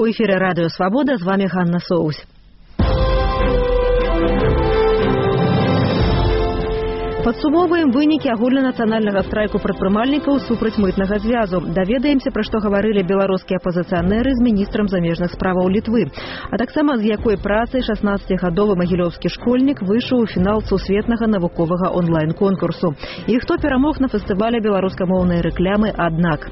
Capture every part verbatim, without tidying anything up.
У эфире Радио Свобода, з вами Ганна Соусь. Падсумоўваем вынікі агульнанацыянальнага страйку прадпрымальнікаў супраць мытнага звязу. Даведаемся, пра што гаварылі беларускія апазіцыянеры з міністрам замежных справаў Літвы. А таксама з якой працай шаснаццацігадовы магілёўскі школьнік выйшаў у фінал сусветнага навуковага онлайн-конкурсу. І хто перамог на фестывале беларускамоўнай рэкламы «Аднак».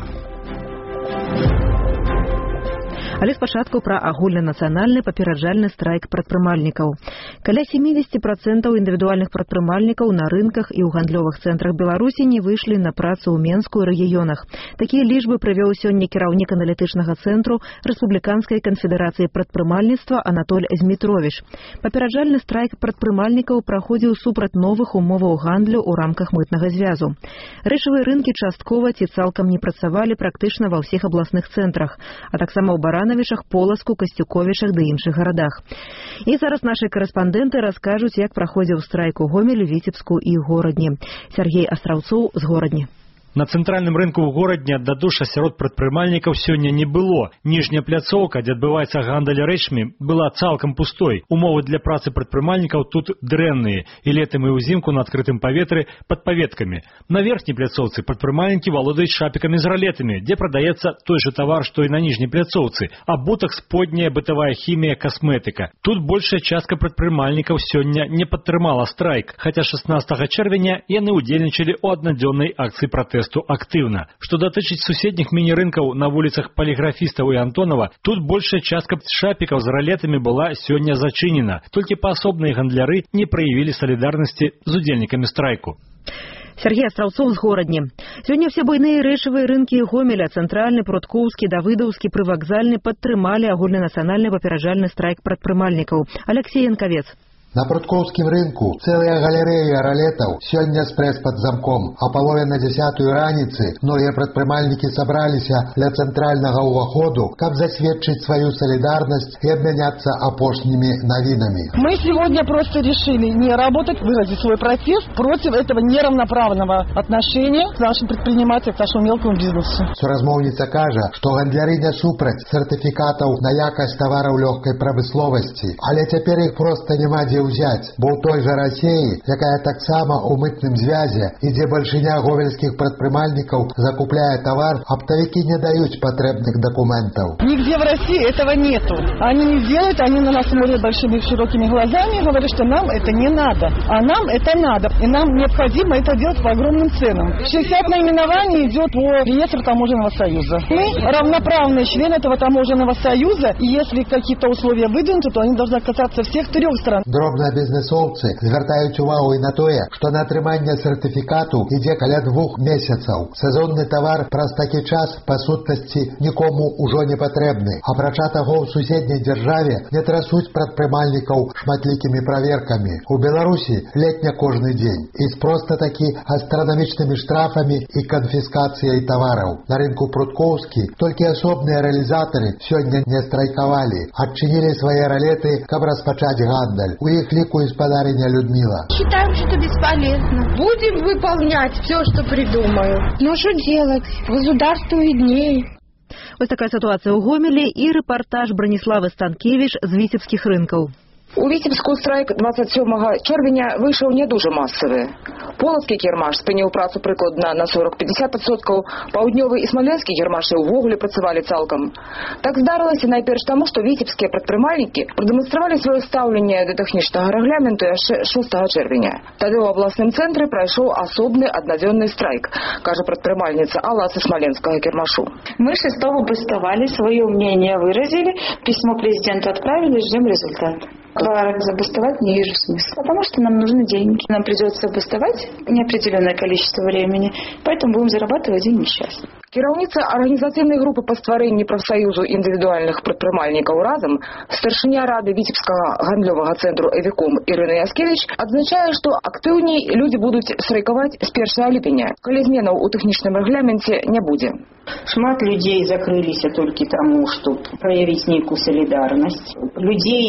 Але спачатку пра агульнанацыянальны папераджальны страйк прадпрымальнікаў. Каля сямдзесят процентаў індывідуальных прадпрымальнікаў на рынках і ў гандлёвых цэнтрах Беларусі не выйшлі на працу ў Менску і рэгіёнах. Такія лічбы прывёў сёння кіраўнік аналітычнага цэнтру Рэспубліканскай канфедэрацыі прадпрымальніцтва Анатоль Змітровіч. Папераджальны страйк прадпрымальнікаў праходзіў супраць новых умоваў гандлю ў рамках мытнага звязу. Рэчавыя рынкі часткова ці цалкам не працавалі практычна ва ўсіх абласных цэнтрах, а таксама ў Барана, Поласку, Касцюковічах ды іншых гарадах. І зараз нашы карэспандэнты раскажуць, як праходзіў страйк у Гомелі, Віцебску і Горадні. Сергей Астраўцоў з Горадні. На цэнтральным рынку ў горадні аддадуша сярод прадпрымальнікаў сёння не было. Ніжняя пляцоўка, дзе адбываецца гандаль рэчамі, была цалкам пустой. Умовы для працы прадпрымальнікаў тут дрэнныя, і летам і ўзімку на адкрытым паветры пад паветкамі. На верхняй пляцоўцы прадпрымальнікі валодаюць шапікамі з ралетамі, дзе прадаецца той жа тавар, што і на ніжняй пляцоўцы, абутак, сподняя, бытавая хімія, касметыка. Тут большая частка прадпрымальнікаў сёння не падтрымала страйк, хаця шаснаццатага чэрвеня яны ўдзельнічалі ў аднадзённай акцыі пратэсту актыўна. Што датычыць суседніх міні-рынкаў на вуліцах Паліграфістаў і Антонова, тут большая частка шапікаў з ралетамі была сёння зачынена. Толькі паасобныя гандляры не праявілі салідарнасці з удзельнікамі страйку. Сергей Астраўцоў з Горадні. Сёння все буйныя рэчавыя рынкі Гомеля, цэнтральны, Пруткоўскі, Давыдаўскі, прывакзальны падтрымалі агульнанацыянальны папераджальны страйк прадпрымальнікаў. Алексей Янкавец. На Пруткоўскім рынку цэлая галерэя ралетаў сёння спрэс пад замком, а палове на дзясятую раніцы многія прадпрымальнікі сабраліся ля цэнтральнага ўваходу, каб засведчыць сваю солидарность и обменяться опошними новинами. Мы сегодня просто решили не работать, выразить свой протест против этого неравноправного отношения к нашим предпринимателям, к нашему мелкому бизнесу. Суразмоўніца кажа, што гандляры не супраць сертыфікатаў на якасць тавараў лёгкай прамысловасці, але цяпер іх проста няма дзе ўзяць, бо ў той жа Расіі, якая таксама ў мытным звязе, і дзе бальшыня гомельскіх прадпрымальнікаў закупляе тавар, аптавікі не даюць патрэбных документаў. Нигде в России этого нету. Они не делают, они на нас смотрят большими широкими глазами и говорят, что нам это не надо. А нам это надо. И нам необходимо это делать по огромным ценам. шестьдесят наименований идет по реестру таможенного союза. Мы равноправные члены этого таможенного союза, и если какие-то условия выдвинуты, то они должны касаться всех трех стран. Дробныя бізнесоўцы звяртаюць увагу і на тое, што на атрыманне сертыфікату ідзе каля двух месяцаў. Сезонны тавар праз такі час, па сутнасці, нікому ўжо не патрэбны. Апрача таго, ў суседняй дзяржаве не трасуць прадпрымальнікаў шматлікімі праверкамі. У Беларусі летня кожны дзень. І з проста такі астранамічнымі штрафамі і канфіскацыяй тавараў. На рынку Пруткоўскі толькі асобныя рэалізатары сёння не страйкавалі, адчынілі свае ралеты, каб распачаць гандаль. У их лику господариня Людмила. Считаем, что бесполезно. Будем выполнять все, что придумают. Но что делать? Государству виднее. Вот такая ситуация у Гомелі и репортаж Брониславы Станкевич з віцебскіх рынкаў. У Віцебску страйк двадцять сьомого чэрвеня выйшаў не дуже масавы. Полацкі кірмаш спыніў працу прыкладна на сорок - пятьдесят адсоткаў, паўднёвы і смаленскі кірмашы ўвогуле працавалі цалкам. Так здарылася найперш таму, што віцебскія прадпрымальнікі прадэманстравалі сваё стаўленне да тэхнічнага рэгламенту яшчэ шостага чэрвеня. Тады ў абласным цэнтры прайшоў асобны аднадзённы страйк, кажа прадпрымальніца Алла са смаленскага кірмашу. Мы шестого бастовали, свое мнение выразили, письмо президенту отправили, ждем результат. Два раза бастовать не вижу смысла, потому что нам нужны деньги. Нам придется бастовать неопределенное количество времени, поэтому будем зарабатывать день несчастный. Кіраўніца арганізацыйнай групы па стварэнні прафсаюзу індывідуальных прадпрымальнікаў разам, старшыня рады віцебскага гандлёвага цэнтру «Эвіком» Ірына Яскевіч адзначае, што актыўней людзі будуць страйкаваць з першага ліпеня, калі зменаў у тэхнічным рэгламенце не будзе. Шмат людей закрылись только тому, чтобы проявить некую солидарность. Людей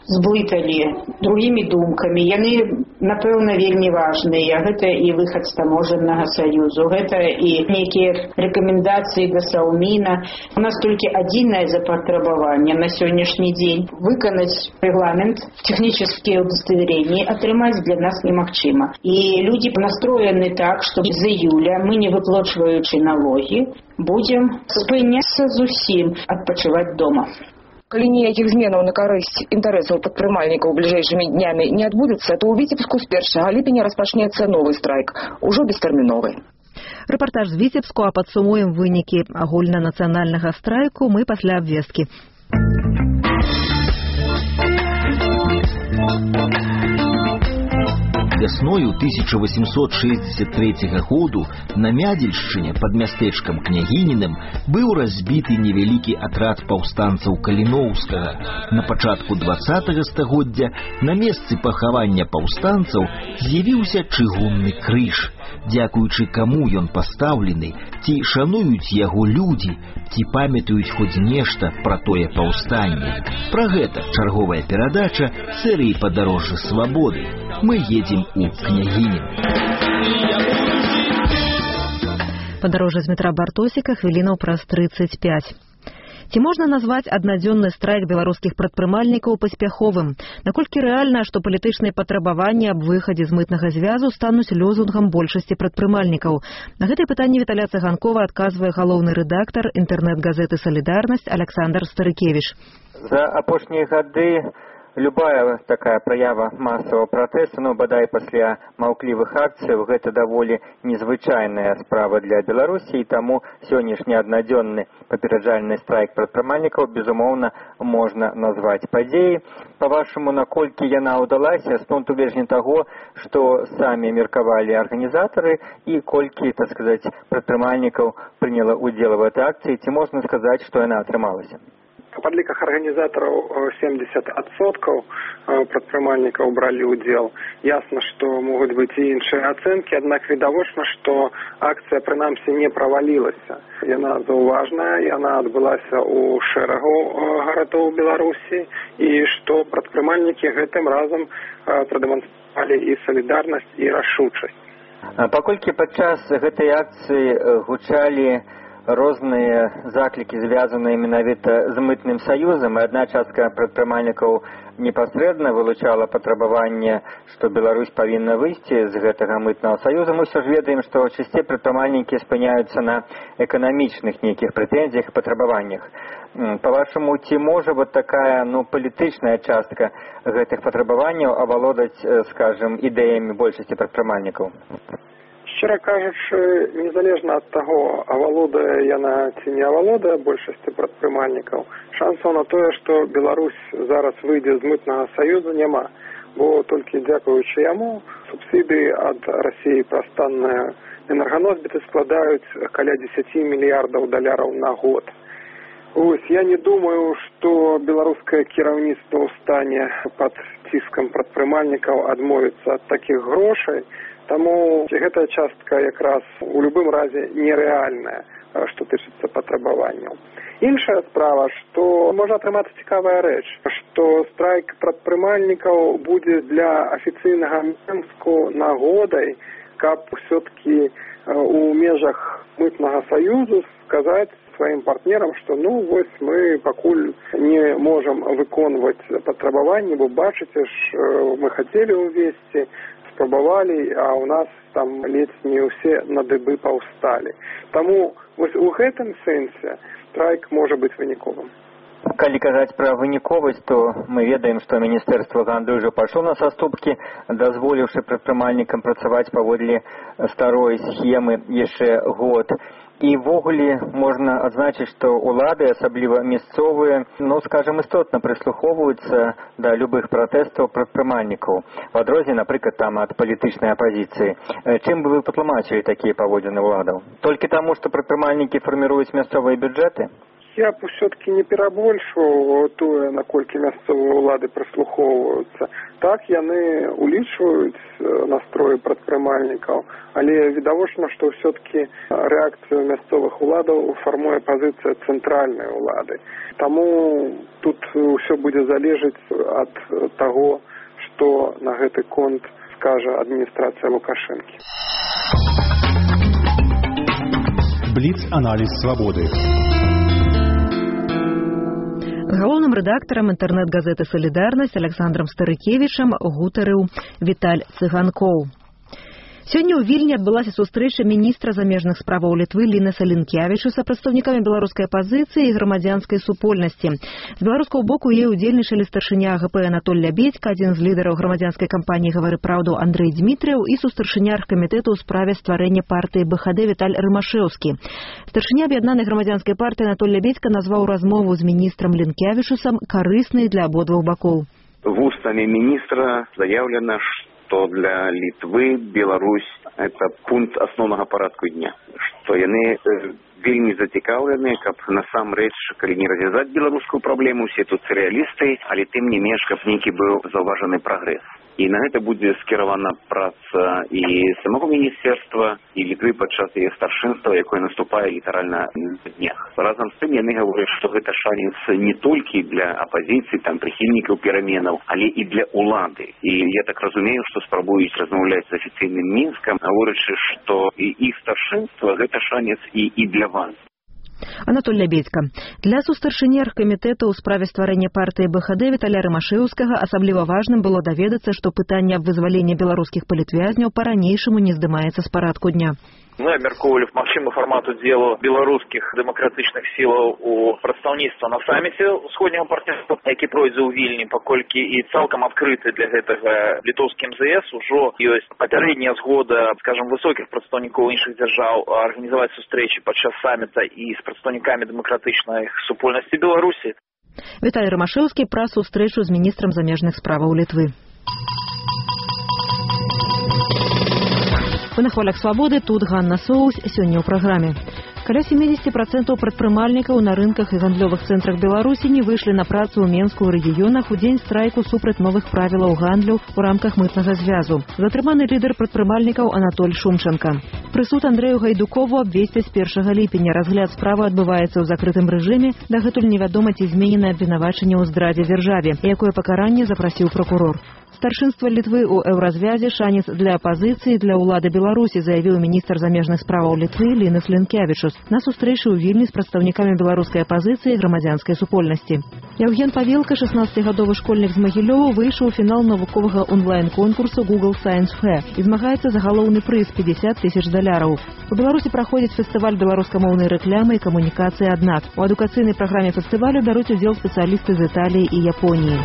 зблыталі другімі думкамі. Яны, напэўна, вельмі важныя. Гэта і выхад з таможаннага саюзу, гэта і нейкія рэкамендацыі да Саўміна. У нас толькі адзінае запатрабаванне на сённяшні дзень. Выканаць рэгламент, тэхнічныя удостоверения атрымаць для нас немагчыма. І людзі настроены так, што з июля мы, не выплачваючы налогі, будзем спыняцца зусім адпачываць дома. Калі ніякіх зменаў на карысць інтарэсаў прадпрымальнікаў бліжэйшымі днямі не адбудзецца, то ў Віцебску з першага ліпеня распачнецца новы страйк, ужо бестэрміновы. Рэпартаж з Віцебску, а падсумуем вынікі агульнанацыянальнага страйку мы пасля абвесткі. Вясною тысяча восемьсот шестьдесят третьего году на Мядзельшчыне под мястэчкам Княгініным быў разбіты невялікі атрад паўстанцаў Каліноўскага. На пачатку двадцатага стагоддзя на месцы пахавання паўстанцаў з'явіўся чыгунны крыж. Дзякуючы каму ён пастаўлены, ці шануюць яго людзі, ці памятаюць хоць нешта пра тое паўстанне. Пра гэта чарговая перадача серыі «Падарожжа свабоды». Мы едзем у Княгінін. Падарожжа з метра Бартосіка хвілінаў праз трыццаць пяць. Ці можна назваць аднадзённы страйк беларускіх прадпрымальнікаў паспяховым? Наколькі рэальна, што палітычныя патрабаванні аб выхадзе з мытнага звязу стануць лозунгам большасці прадпрымальнікаў? На гэтае пытанне Віталя Цыганкова адказвае галоўны рэдактар інтэрнэт-газеты «Салідарнасць» Александр Старыкевіч. За апошнія гады любая такая праява масавого пратэсту, ну, бадай пасля маўклівых акцыяў, гэта даволі незвычайная справа для Беларусі, і таму сённяшні аднадзённы папераджальны страйк прадпрымальнікаў, безумоўна, можна назваць падзеяй. Па-вашаму, наколькі яна ўдалася з пункту гледжання таго, што самі меркавалі арганізатары і колькі, так сказаць, прадпрымальнікаў прыняла ўдзел у гэтай акцыі, ці можна сказаць, што яна атрымалася? Па падліках арганізатараў семьдесят адсоткаў прадпрымальнікаў бралі ўдзел. Ясна, што могуць быць і іншыя ацэнкі, аднак відавочна, што акцыя прынамсі не правалілася. Яна заўважная, яна адбылася ў шэрагу гарадоў Беларусі, і што прадпрымальнікі гэтым разам прадэманстравалі і салідарнасць, і рашучасць. Паколькі падчас гэтай акцыі гучалі розныя заклікі, звязаныя менавіта з мытным саюзам, і адна частка прадпрымальнікаў непасрэдна вылучала патрабаванне, што Беларусь павінна выйсці з гэтага мытнага саюза. Мы ўсё ж ведаем, што часцей прадпрымальнікі спыняюцца на эканамічных нейкіх прэтэнзіях і патрабаваннях. Па-вашаму, ці можа вот такая, ну, палітычная частка гэтых патрабаванняў авалодаць, скажем, ідэямі большасці прадпрымальнікаў? Шчыра кажучы, незалежна ад таго, авалодае яна ці не авалодае большасці прадпрымальнікаў, шансаў на тое, што Беларусь зараз выйдзе з мытнага саюза, няма. Бо толькі дзякуючы яму субсідыі ад Расіі праз танныя энерганосьбіты складаюць каля дзесяць мільярдаў даляраў на год. Вось, я не думаю, што беларускае кіраўніцтва ў стане пад ціскам прадпрымальнікаў адмовіцца ад такіх грошай. Таму гэтая частка якраз у любым разе нерэальная, што тычыцца патрабаванняў. Іншая справа, што можа атрымацца цікавая рэч, што страйк прадпрымальнікаў будзе для афіцыйнага Мінску нагодай, каб усё-таки у межах мытнага саюзу сказаць сваім партнерам, што ну вось мы пакуль не можам выконваць патрабаванні, бо бачыце ж, мы хацелі ўвесці, спрабавалі, а ў нас там ледзь не ўсе на дыбы паўсталі. Таму вось у гэтым сэнсе страйк можа быць выніковым. Калі казаць пра выніковасць, то мы ведаем, што Міністэрства гандлю ўжо пайшло на саступкі, дазволіўшы прадпрымальнікам працаваць паводле старой схемы яшчэ год. І ввогуле можна адзначыць, што ўлады, асабліва мясцовыя, ну, скажем, істотна прыслухоўваюцца да любых пратэстаў прадпрымальнікаў. В адрозненне, напрыклад, там ад палітычнай апазіцыі. Чым бы вы патлумачылі такія паводзіны ўладаў? Толькі таму, што прадпрымальнікі фарміруюць мясцовыя бюджэты? Я б все-таки не перабольшваў тое, наколькі мясцовыя ўлады прыслухоўваюцца. Так, яны улічваюць настроі прадпрымальнікаў, але відавочна, што все-таки рэакцыю мясцовых уладаў фармуе пазіцыя цэнтральнай улады. Таму тут ўсё будзе залежаць ад таго, што на гэты конт скажа адміністрацыя Лукашэнкі. Бліц-аналіз свабоды. З галоўным рэдактарам інтэрнэт-газеты «Салідарнасць» Александром Старыкевічам гутарыў Віталь Цыганкоў. Сёння ў Вільні адбылася сустрэча міністра замежных справаў Літвы Лінаса Лінкявічуса з прадстаўнікамі беларускай апазіцыі і грамадзянскай супольнасці. З беларускага боку ў яе ўдзельнічалі старшыня ГП Анатоль Лябедзька, адзін з лідараў грамадзянскай кампаніі «Гавары праўду» Андрэй Дзмітрыяў і сустаршыня аргкамітэту ў справе стварэння партыі БХД Віталь Рымашэўскі. Старшыня аб'яднанай грамадзянскай партыі Анатоль Лябедзька назваў размову з міністрам Лінкявічусам карыснай для абодвух бакоў. Вустамі міністра заяўлена, что для Литвы Беларусь это пункт основного порядку дня, что яны вельмі зацікаўлены, каб насамрэч, калі не развязаць беларускую праблему, усе тут сюррэалісты, але тым не менш, каб нейкі быў заўважаны прагрэс. І на гэта будзе скіравана праца і самого міністэрства, і Літвы падчас яе старшынства, якое наступае літаральна на днях. Разам з тым яны гавораць, што гэта шанец не толькі для апазіцыі, там прыхільнікаў пераменаў, але і для улады. І я так разумею, што спрабуюць размаўляць з афіцыйным Мінскам, гаворачы, што і іх старшынства гэта шанец і, і для вас. Анатоль Лябедзька. Для сустаршыні аргкамітэта ў справе стварэння партыі БХД Віталя Рымашэўскага асабліва важным было даведацца, што пытанне аб вызваленні беларускіх палітвязняў па-ранейшаму не здымаецца з парадку дня. Мы абмяркоўвалі магчымы фармат удзелу беларускіх дэмакратычных сілаў у прадстаўніцтва на саміце ўсходняга партнёрства, які пройдзе ў Вільні, паколькі і цалкам адкрыты для гэтага літоўскі эм зэ эс ужо ёсць папярэдняя згода, скажем, высокіх прадстаўнікоў іншых дзяржаў арганізаваць сустрэчы падчас саміта і з прадстаўнікамі дэмакратычнай супольнасці Беларусі. Віталь Рымашэўскі пра сустрэчу з міністрам замежных справаў Літвы. Вы на хвалях свабоды, тут Ганна Соус, сёння ў праграме. Каля сямдзесят процентаў прадпрымальнікаў на рынках і гандлёвых цэнтрах Беларусі не выйшлі на працу ў Менску ў рэгіёнах у дзень страйку супраць новых правілаў гандлю ў рамках мытнага звязу. Затрыманы лідар прадпрымальнікаў Анатоль Шумченко. Прысуд Андрэю Гайдукову абвесцяць першага ліпеня. Разгляд справы адбываецца ў закрытым рэжыме. Дагэтуль невядома, ці зменена абвінавачанне ў здрадзе дзяржаве, якое пакаранне запрасіў прокурор. Старшынства Літвы ў еўразвязе шанец для апазіцыі для ўлады Беларусі, заявіў міністр замежных справаў Літвы Лінас Лінкявічус на сустрэчы ў Вільні з прадстаўнікамі беларускай апазіцыі і грамадзянскай супольнасці. Яўген Павелка, шаснаццацігадовы школьнік з Магілёва, выйшаў у фінал навуковага онлайн-конкурсу Google Science Fair і змагаецца за галоўны прыз пятьдесят тысяч даляраў. У Беларусі праходзіць фестываль беларускамоўнай рэкламы і камунікацыі «Аднак». У адукацыйнай праграме фестывалю бяруць удзел спецыялісты з Італіі і Японіі.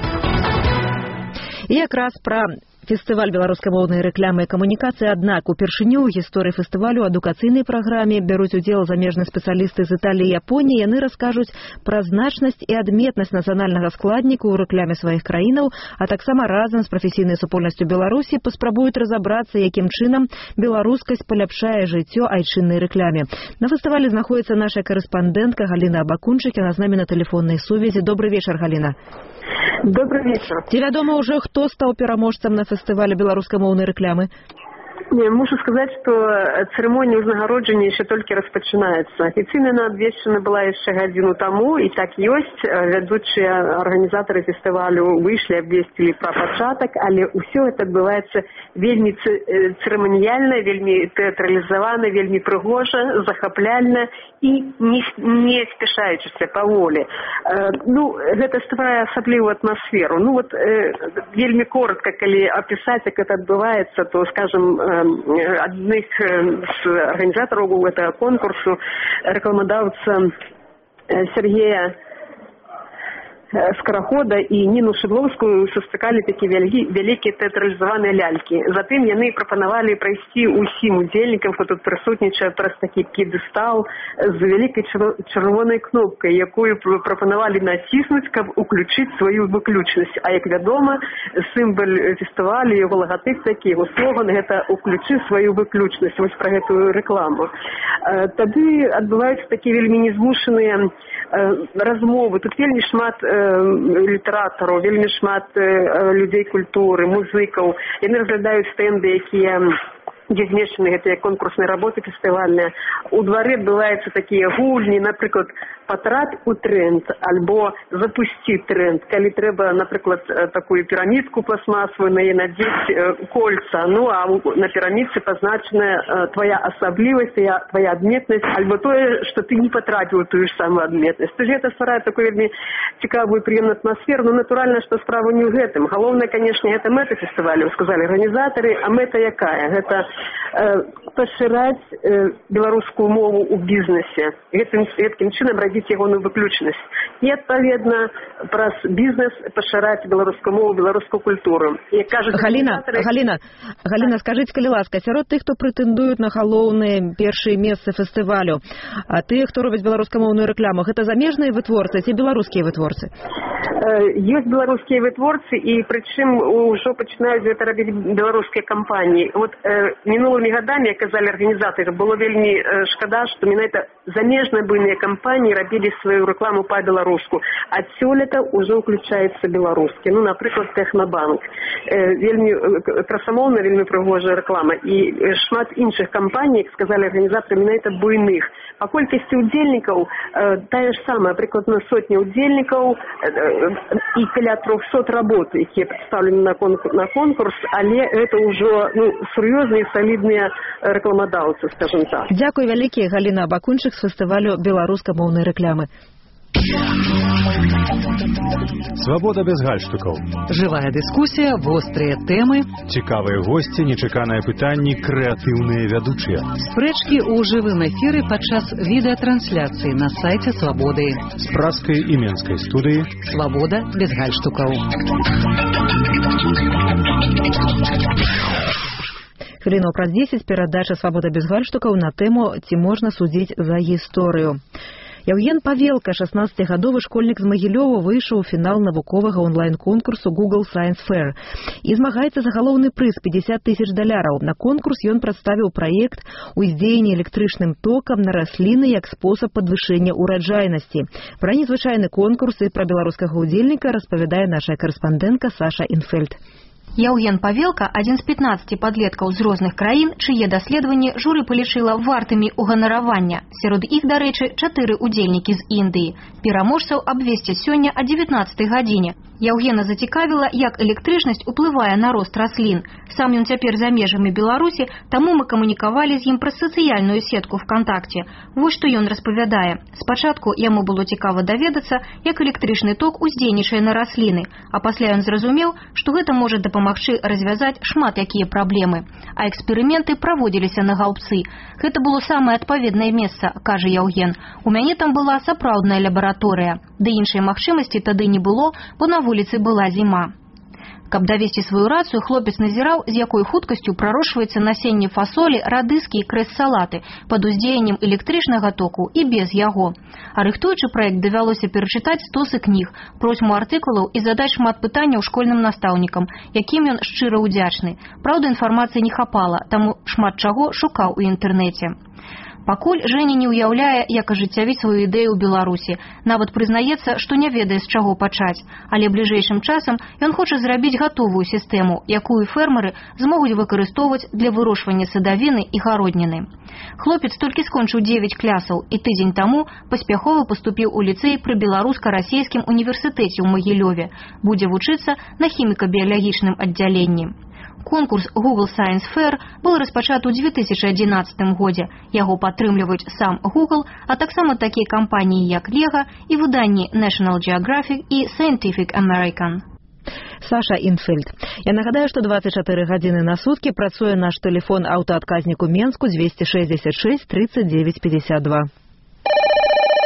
І якраз пра фестываль беларускамоўнай рэкламы і камунікацыі «Аднак» упершыню ў гісторыі фестывалю ў адукацыйнай праграме бяруць удзел замежныя спецыялісты з Італіі і Японіі. Яны раскажуць пра значнасць і адметнасць нацыянальнага складніку ў рэкляме сваіх краінаў, а таксама разам з прафесійнай супольнасцю Беларусі паспрабуюць разабрацца, якім чынам беларускасць паляпшае жыццё айчыннай рэкляме. На фестывалі знаходзіцца наша карэспандэнтка Галіна Абакунчык, яна з намі на тэлефоннай сувязі. Добрый вечар, Галіна. Добрый вечер. Ці вядома ўжо, хто стаў пераможцам на фестывале беларускамоўнай рэкламы? Не, мушу сказать, что церемония узнагародження еще только распочинается. Официально она обвешена была еще годину тому, и так есть. Ведущие организаторы фестивалю вышли, обвестили про початок, але все это отбывается вельми церемониально, вельми театрализовано, вельми пригожа, захопляльно и не, не спешаючися по воле. Ну, это стварае асаблівую атмосферу. Ну вот, вельми коротко, коли описать, как это отбывается, то, скажем, одних з организаторов этого конкурсу, рекламодавца Сергея Скарахода і Ніну Шыдлоўскую сустракалі такія вялікія тэатралізаваныя лялькі. Затым яны прапанавалі прайсці ўсім удзельнікам, хто тут прысутнічае, праз такі п'едэстал з вялікай чырвонай кнопкай, якую прапанавалі націснуць, каб уключыць сваю выключнасць. А як вядома, сімвал фестывалю, яго лагатып такі, яго слоган – гэта «Уключы сваю выключнасць». Вось пра гэтую рэкламу. Тады адбываюцца такія вельмі незмушаныя размовы. Тут вельмі шмат літаратараў, вельмі шмат людзей культуры, музыкаў. Яны разглядаюць стэнды, якія дзе змешчаны гэтыя конкурсныя работы фестывальныя. У двары адбываюцца такія гульні, напрыклад, патрат у тренд, альбо запусці тренд. Калі трэба, напрыклад, такую пірамідку пластмасовую, на яе надзець кольца, ну а на пірамідцы пазначаная твоя асаблівасць, твоя адметнасць, альбо тое, што ты не патрапіў тую ж самую адметнасць. То есть гэта стварае такую вельмі цікавую, прыемную атмасферу, но натуральна, што справа не ў гэтым. Галоўнае, канешне, гэта мэта фестывалю, сказалі арганізатары, а мэта якая? Гэта пашыраць беларускую мову ў бізнесе. Гэткім чынам рабіць ягоную выключнасць. І, адпаведна, праз бізнес пашыраць беларускую мову, беларускую культуру. Галіна, Галіна, Галіна, скажыце, калі ласка, сярод тых, хто прэтэндуюць на галоўныя першыя месцы фестывалю, а тых, хто робяць беларускамоўную рэкламу, гэта замежныя вытворцы ці беларускія вытворцы? Ёсць беларускія вытворцы, і прычым ужо пачынаюць гэта рабіць беларускія кампаніі. Вот мінулымі гадамі, як казалі арганізатары, было вельмі шкада, што менавіта замежныя буйныя кампаніі рабілі сваю рэкламу па-беларуску. А сёлета ўжо ўключаецца беларускі. Ну, напрыклад, Тэхнабанк. Вельмі красамоўная, вельмі прыгожая рэклама. І шмат іншых кампаній, як сказалі арганізатары, менавіта буйных. Па колькасці ўдзельнікаў тая ж самая, прыкладна сотня ўдзельнікаў і каля трохсот работ, якія прадстаўлены на конкурс, але гэта ўжо ну, сур'ёзныя і салідныя рэкламадаўцы, скажем так. Дзякуй вялікі, Галіна Бакунчык з фестывалю беларускамоўнай рэкламы. Свабода без гальштукаў. Жывая дыскусія, вострыя тэмы. Цікавыя госці, нечаканыя пытанні, крэатыўныя вядучыя. Спрэчкі ў жывым эфіры падчас відэатрансляцыі на сайце Свабоды. З празскай і менскай студыі. Свабода без гальштукаў. Хвіліну праз дзесяць перадача «Свабода без гальштукаў» на тэму «Ці можна судзіць за гісторыю». Яўген Павелка, шаснаццацігадовы школьнік з Магілёва, выйшаў у фінал навуковага онлайн-конкурсу Google Science Fair і змагаецца за галоўны прыз пятьдесят тысяч даляраў. На конкурс ён прадставіў праект уздзеяння электрычным токам на расліны як спосаб падвышэння ураджайнасці. Пра незвычайны конкурс і пра беларускага ўдзельніка распавядае наша карэспандэнтка Саша Інфельд. Яўген Павелка – адзін з пятнаццаці падлеткаў з розных краін, чые даследаванні журы палічыла вартымі уганаравання. Сярод іх, дарэчы, чатыры ўдзельнікі з Індыі. Пераможцаў абвесцяць сёння о дзевятнаццатай гадзіне. Яўгена зацікавіла, як электрычнасць уплывае на рост раслін. Сам ён цяпер за межамі Беларусі, таму мы камунікавалі з ім праз сацыяльную сетку ВКонтакце. Вось што ён распавядае. Спачатку яму было цікава даведацца, як электрычны ток уздзейнічае на расліны, а пасля ён зразумеў, што гэта можа дапамагчы развязаць шмат якія праблемы. А эксперыменты праводзіліся на галбцы. Гэта было самае адпаведнае месца, кажа Яўген. У мяне там была сапраўдная лабараторыя. Ды іншай магчымасці тады не было, бо на вуліцы была зіма. Каб давесці сваю рацыю, хлопец назіраў, з якой хуткасцю прарошваецца насенне фасолі, радыскі і крэс-салаты пад уздзеяннем электрычнага току і без яго. А рыхтуючы праект давялося перачытаць стосы кніг, процьму артыкулаў і задаць шмат пытанняў школьным настаўнікам, якім ён шчыра ўдзячны. Праўда, інфармацыі не хапала, таму шмат чаго шукаў у інтэрнэце. Пакуль Жэня не ўяўляе, як ажыццявіць сваю ідэю ў Беларусі. Нават прызнаецца, што не ведае, з чаго пачаць. Але бліжэйшым часам ён хоча зрабіць гатовую сістэму, якую фермеры змогуць выкарыстоўваць для вырошвання садавіны і гародніны. Хлопец толькі скончыў дзевяць клясаў і тыдзень таму паспяхова паступіў у ліцэй пры беларуска-расейскім універсітэце ў Магілёве. Будзе вучыцца на хіміка-біялагічным аддзяленні. Конкурс Google Science Fair был распачаты ў дзве тысячы адзінаццатым годзе. Яго падтрымліваюць сам Google, а таксама такія кампаніі, як Lego і выданні National Geographic і Scientific American. Саша Інфельд. Я нагадаю, што дваццаць чатыры гадзіны на суткі працуе наш тэлефон аўтаадказнік у Менску дзвесце шэсцьдзесят шэсць трыццаць дзевяць пятьдесят два.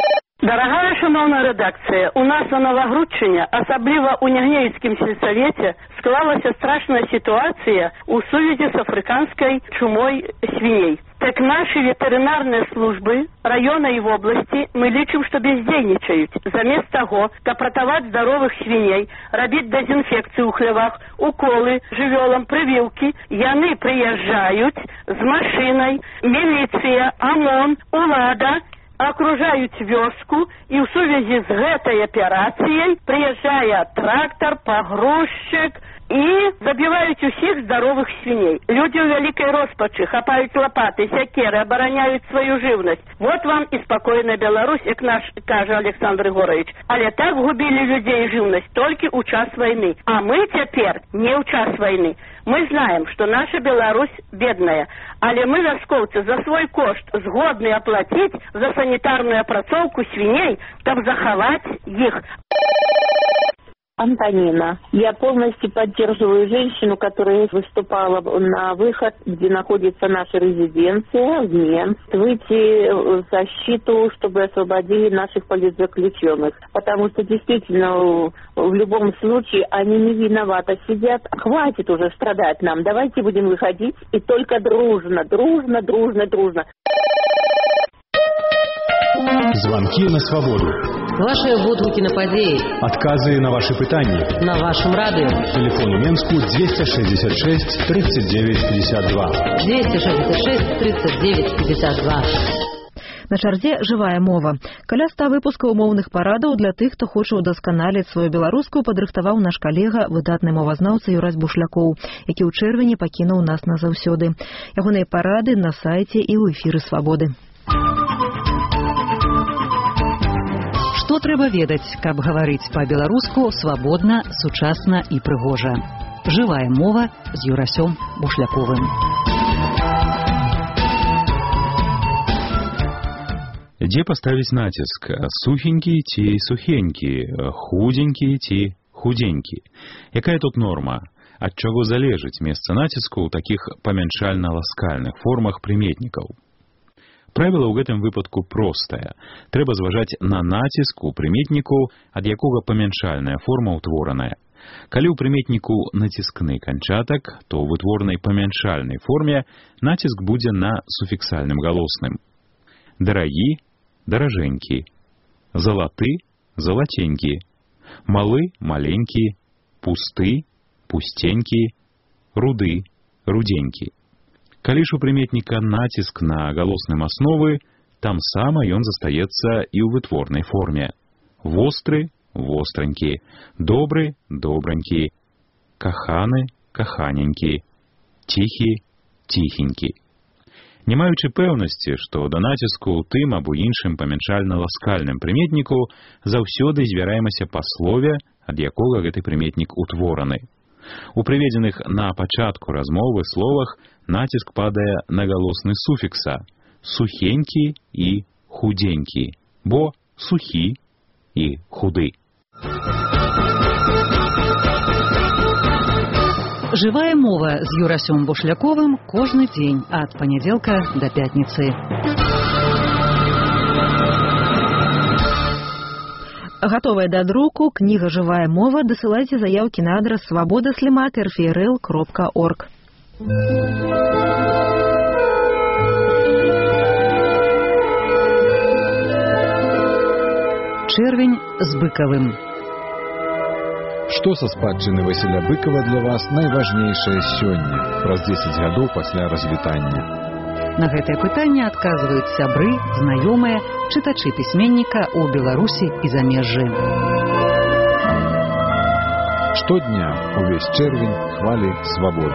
Дарагая шановная редакция, у нас на Новогрудчине, особливо у Нягнеевском сельсовете, склалась страшная ситуация у сувязі с африканской чумой свиней. Так наши ветеринарные службы района и в области мы лічым, что бездейничают. Замест того, каб ратаваць здоровых свиней, рабіць дезинфекцию у хлевах, уколы жывёлам, прививки, яны приезжают с машиной, милиция, ОМОН, улада, окружают вёску, и в сувязі з гэтай операцией приезжая трактор, погрузчик, и забивают усіх здоровых свиней. Люди в великой роспачи хапают лопаты, сякеры, обороняют свою живность. Вот вам и спокойная Беларусь, как наш, каже Александр Егорович. Але так губили людей живность только у час войны. А мы теперь не у час войны. Мы знаем, что наша Беларусь бедная. Але мы, вяскоўцы, за свой кошт згодны оплатить за санитарную опрацоўку свиней, каб заховать их. Антонина. Я полностью поддерживаю женщину, которая выступала на выход, где находится наша резиденция, в Менск, выйти в защиту, чтобы освободили наших политзаключенных. Потому что действительно в любом случае они не виноваты сидят. Хватит уже страдать нам. Давайте будем выходить и только дружно, дружно, дружно, дружно. Звонки на свободу. Ваши водгукі на падзеі. Адказы на ваши пытанні. На вашем радио. Телефон у Менску двести шестьдесят шесть тридцать девять пятьдесят два. двести шестьдесят шесть тридцать девять пятьдесят два. На чарзе жывая мова. Каля ста выпускаў моўных парадаў для тых, хто хоча ўдасканаліць сваю беларускую, падрыхтаваў наш калега, выдатны мовазнаўца Юрась Бушлякоў, які ў чэрвені пакінуў нас назаўсёды. Ягоныя парады на сайце і ў эфіры Свабоды. Што трэба ведаць, каб гаварыць па-беларуску свабодна, сучасна і прыгожа. Жывая мова з Юрасём Бушляковым. Дзе паставіць націск? Сухенькі ці сухенькі, худенькі ці худенькі? Якая тут норма? Ад чаго залежыць месца націску ў такіх памяншальна-ласкальных формах прыметнікаў? Правіла ў гэтым выпадку простае. Трэба зважаць на націск у прыметніку, ад якога памяншальная форма ўтвораная. Калі ў прыметніку націскны канчатак, то ў вытворнай памяншальнай форме націск будзе на суфіксальным галосным. Дарагі – даражэнькі, залаты – залатенькі, малы – маленькі, пусты – пустенькі, руды – руденькі. Калі ж у прыметніка націск на галосным асновы, там сама ён застаецца і ў вытворнай форме. Востры – востранькі, добры – добранькі, каханы – каханенькі, ціхі – ціхенькі. Не маючы пэўнасці, што да націску ў тым або іншым памяншальна-ласкальным прыметніку заўсёды звяраемся па слове, ад якога гэты прыметнік утвораны. У прыведзеных на пачатку размовы словах націск падае на галосны суфікса сухенькі і худенькі, бо сухі і худы. Жывая мова з Юрасём Бушляковым кожны дзень ад панядзелка да пятніцы. Гатовая да друку кніга «Жывая мова» дасылайце заяўкі на адрас свабода слімак эр эф эр эл кропка орг. Чэрвень з Быкавым. Што са спадчыны Васіля Быкова для вас найважнейшае сёння, праз дзесяць гадоў пасля развітання? На гэтае пытанне адказваюць сябры, знаёмыя, чытачы пісьменніка ў Беларусі і замежжы. Штодня увесь чэрвень хвалі свабоды.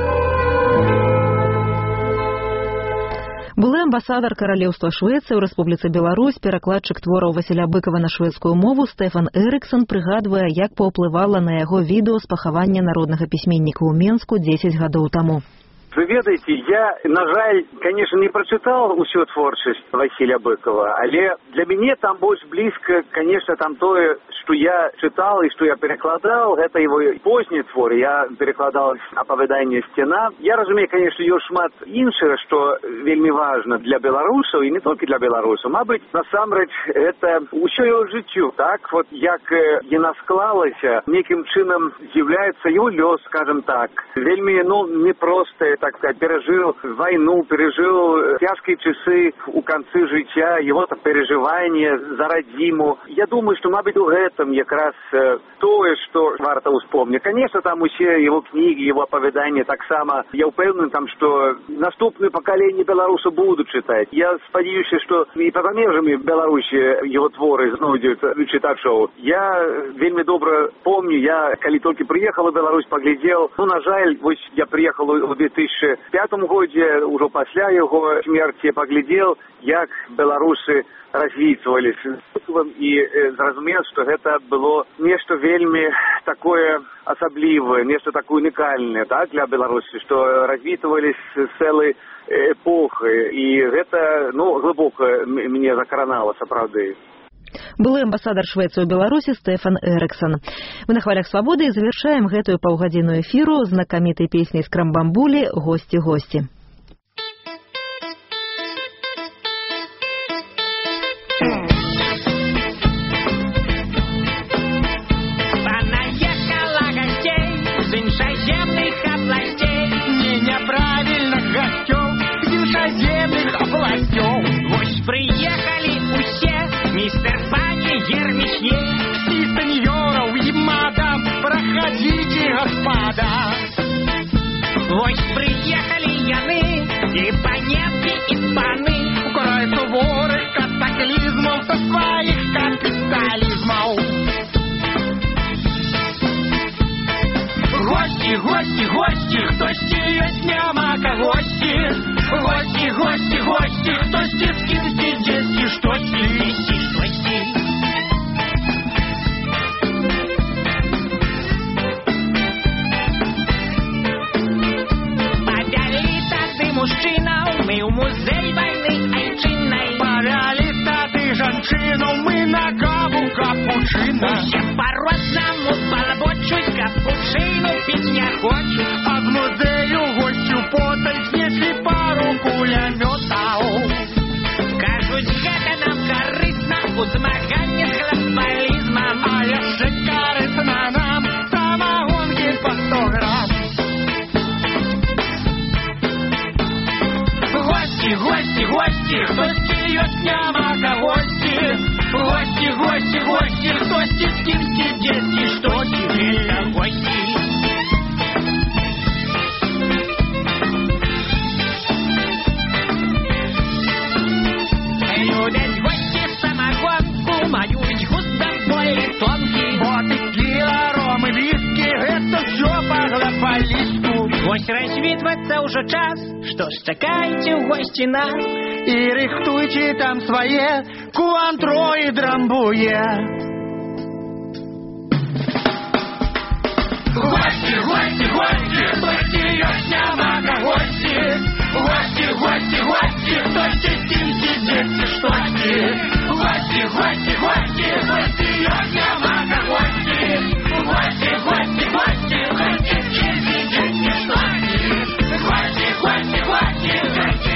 Былы амбасадар Каралеўства Швецыі ў Рэспубліцы Беларусь, перакладчык твораў Васіля Быкова на шведскую мову Стэфан Эрыксон прыгадвае, як паўплывала на яго відэо з пахавання народнага пісьменніка ў Менску дзесяць гадоў таму. Вы ведаеце, я, на жаль, конечно, не прочитал усю творчасць Василия Быкова, але для мяне там больш блізка, конечно, там тое, што я чытал і што я перакладаў, гэта его позні твор. Я перакладаў апавяданне «Сцена». Я разумею, конечно, ёсць шмат іншага, што вельмі важна для беларусаў і не толькі для беларусаў. Мабыць, насамрэч, гэта ўсё яго жыццё, так? Вот як яна склалася, некім чынам з'яўляецца его лёс, скажем так. Вельмі, ну, непростае, так сказать, пережил войну, пережил тяжкие часы у конца життя, его там переживания за родиму. Я думаю, что, мабуть, у этом как раз то, что варто вспомнить. Конечно, там все его книги, его оповедания так само. Я уверен, там, что наступные поколения белорусов будут читать. Я сподіваюся, что и по замежами в Беларуси его творы знойдут читать шоу. Я вельми добро помню, я, когда только приехал в Беларусь, поглядел, ну, на жаль, вот я приехал в две тысячи пятом годзе, уже пасля яго смерти, паглядзел, як беларусы развітваліся і зразумеў, што гэта было нешта вельмі такое асаблівае, нешта такое унікальнае, так, для Беларусі, што развітваліся цэлай эпохи, і гэта, ну, глыбока мне закранала, сапраўды. Былы амбасадар Швецыі ў Беларусі Стэфан Эрыксон. Мы на хвалях свабоды і завершаем гэтую паўгадзінную эфіру знакамітай песняй з Крамбамбулі «Госці, госці». Понаехала гостей з іншаземных абласцей, не няправільных гасцёў з іншаземных абласцёў. Вось прыехалі усе, мистер Пани Ермишне, и сеньоров и мадам, проходите, господа. Вось приехали яны, и панетки, и паны, у краю суворых катаклизмов со своих капитализмов. Гости, гости, гости, хтосьці ёсць няма кагосьці. Гости, гости, гости, хтосьці скіньце дзесьці штосьці, вісці штосьці. Павялі тады мужчынаў мы ў музей вайны айчыннай. Павялі тады жанчынаў мы на каву капучына. Усе па-рознаму балабочуць, капучыну піць не хочуць. А з музею госцю потай знеслі пару кулямётаў. Кажуць, гэта нам карысна у змаганні з глобалізмам. А яшчэ карысна нам самагонкі па сто грам. Гости, гости, гости, хтосьці ёсць няма кагосьці. Гости, гости, гости, хтосьці скіньце дзесьці штосьці, велька гости. Любяць гости самагонку, маюць густ даволі тонкі. Вот і кіла, ром і віскі, гэта ўсё па-глобалісту. Вось развітвацца ўжо час, што ж чакайце ў госці нас. І рыхтуйце там свае куантро і драмбуе. Гости, гости, гости, хтосьці ёсць няма кагосьці. Гости, гости, гости, хтосьці скіньце дзесьці штосьці. Гости, гости, гости, хтосьці ёсць няма кагосьці. Гости, гости, гости, хтосьці скіньце дзесьці штосьці. Гости, гости, гости, хтосьці